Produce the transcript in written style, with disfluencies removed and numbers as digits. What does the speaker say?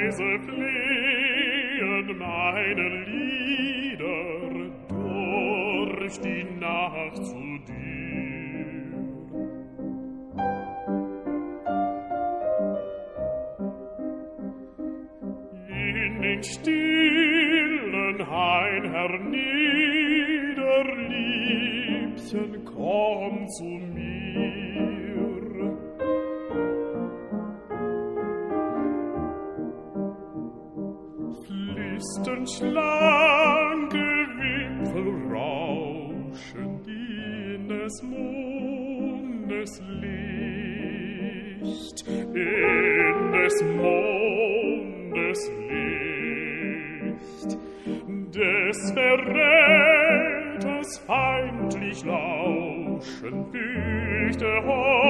leise flehen meine Lieder durch die Nacht zu dir. In den stillen Hain hernieder, Liebchen, komm zu mir. Flüstern schlanke Wipfel rauschen in des Mondes Licht, in des Mondes Licht, des Verräters feindlich lauschen, fürchte